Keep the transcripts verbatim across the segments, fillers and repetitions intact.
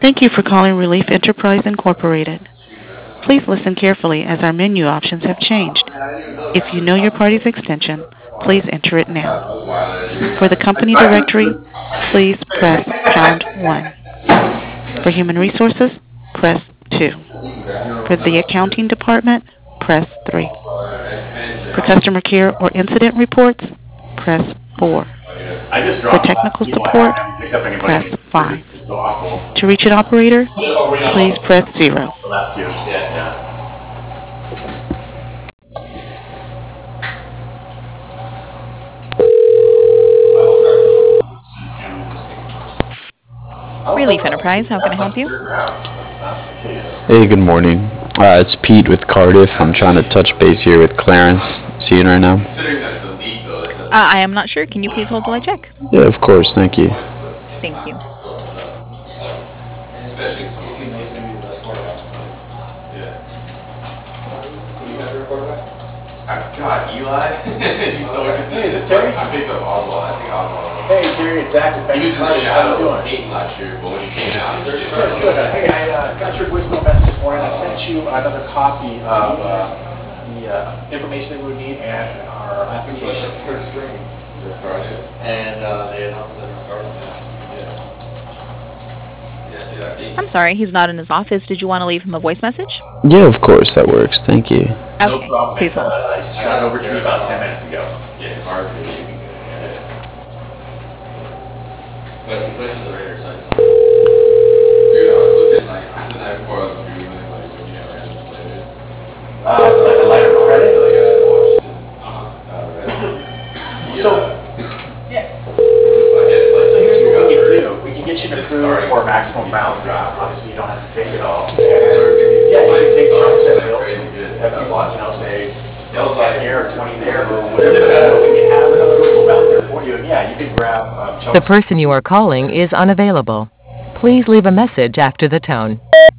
Thank you for calling Relief Enterprise Incorporated. Please listen carefully as our menu options have changed. If you know your party's extension, please enter it now. For the company directory, please press pound one. For human resources, press two. For the accounting department, press three. For customer care or incident reports, press four. I just For dropped last technical people. I support, haven't picked up press anybody. five. It's so awful. To reach an operator, Oh, we please know. press zero. The last two. Yeah, yeah. Relief Enterprise, how can I help you? Hey, good morning. Uh, it's Pete with Cardiff. I'm trying to touch base here with Clarence. See you right now? Uh, I am not sure. Can you please hold till I check? Yeah, of course. Thank you. Thank you. God, Eli? He's so interesting. Hey, is this Terry? I picked up Oswald. I think Oswald. Hey, Terry, it's Zach. He was just in How you shadow doing? eight last year, but when he came out, he Good, was good. Hey, I uh, got your voicemail message this morning. I sent you another copy of uh, the uh, information that we would need and our application. And uh, they announced that it started. Yeah. Yeah, dude, I think. I'm sorry, he's not in his office. Did you want to leave him a voice message? Yeah, of course. That works. Thank you. No Okay, problem. please hold. Uh, I shot it over to you about ten minutes ago. Yeah, it's hard to do. But especially the radar side. Dude, I was looking like, I didn't have four other people, like, when you have random players. Uh, like a letter of credit? Like, I watched it. Uh-huh. Uh, right. So, yeah. So here's what we can do. We can get you to approve for maximum balance drop. Obviously, you don't have to take it all. Yeah, you can take chunks of bills. If you want, you know, say, ten here or twenty there, or whatever. We can have another little amount there for you. And yeah, you can grab um, chunks. The person you are calling is unavailable. Please leave a message after the tone.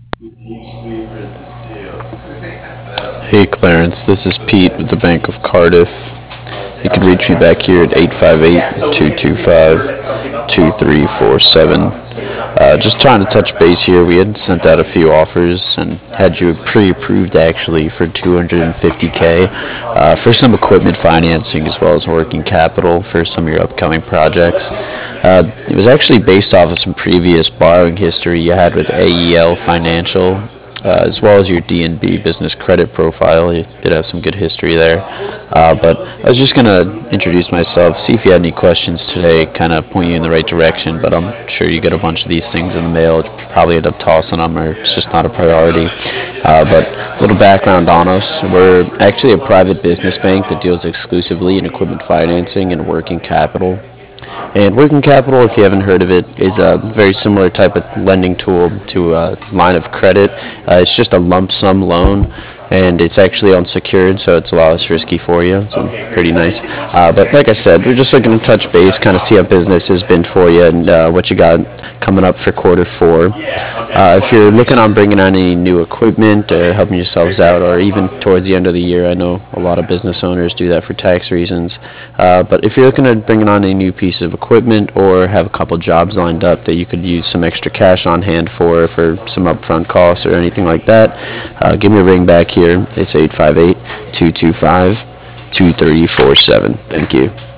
Hey, Clarence. This is Pete with the Bank of Cardiff. You can reach me back here at eight five eight, two two five, two three four seven. Uh, just trying to touch base here. We had sent out a few offers and had you pre-approved actually for two hundred fifty K uh, for some equipment financing as well as working capital for some of your upcoming projects. Uh, it was actually based off of some previous borrowing history you had with A E L Financial. Uh, as well as your D N B business credit profile. You did have some good history there. Uh, but I was just going to introduce myself, see if you had any questions today, kind of point you in the right direction, but I'm sure you get a bunch of these things in the mail. You probably end up tossing them, or it's just not a priority. Uh, but a little background on us. We're actually a private business bank that deals exclusively in equipment financing and working capital. And working capital, if you haven't heard of it, is a very similar type of lending tool to a line of credit. Uh, it's just a lump sum loan, and it's actually unsecured, so it's a lot less risky for you. It's pretty nice. Uh, but like I said, we're just looking to touch base, kind of see how business has been for you and uh, what you got coming up for quarter four. Uh, if you're looking on bringing on any new equipment or helping yourselves out, or even towards the end of the year, I know a lot of business owners do that for tax reasons. Uh, but if you're looking at bringing on a new piece of equipment or have a couple jobs lined up that you could use some extra cash on hand for, for some upfront costs or anything like that, uh, give me a ring back here. It's eight five eight, two two five, two three four seven. Thank you.